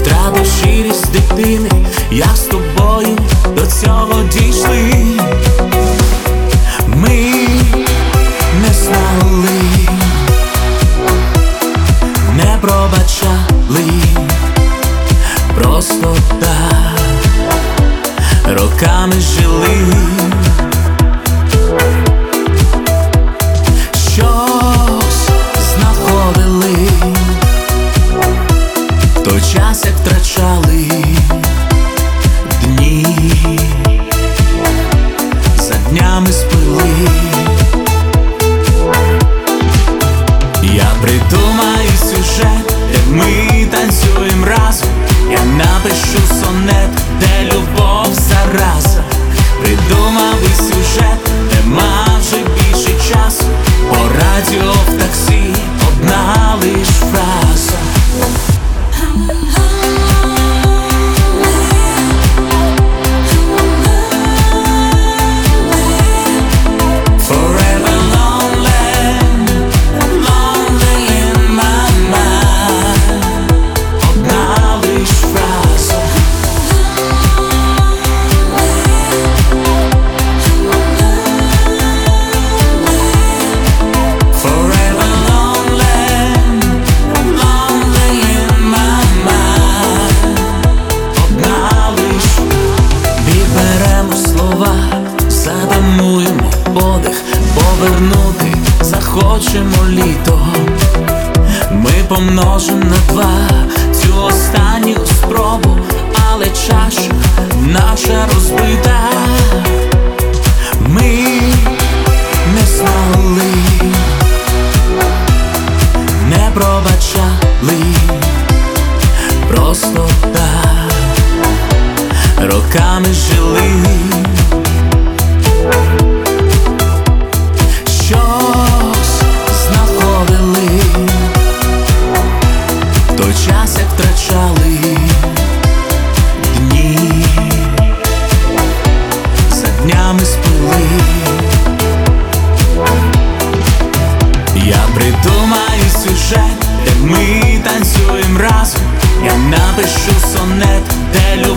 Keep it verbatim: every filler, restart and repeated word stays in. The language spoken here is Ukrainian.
втратив щирість дитини, як з тобою до цього дійшли. Ми не знали, не пробачали, просто так роками жили. Щось знаходили в той час, як втрачали дні, за днями спили. Я придумаю сюжет, де ми танцюємо разом. Я напишу сонет, де любов зараза. Придумав і сюжет, де мав вже більше часу. По радіо в таксі одна лиш фраза. Задамуємо подих, повернути захочемо літо. Ми помножимо на два цю останню спробу, але чаша наша розбита. Ми не знали, не пробачали, просто так роками жили. Щось знаходили в той час, як втрачали дні, за днями спили. Я придумаю сюжет, де ми танцюємо разом. Я напишу сонет, де любов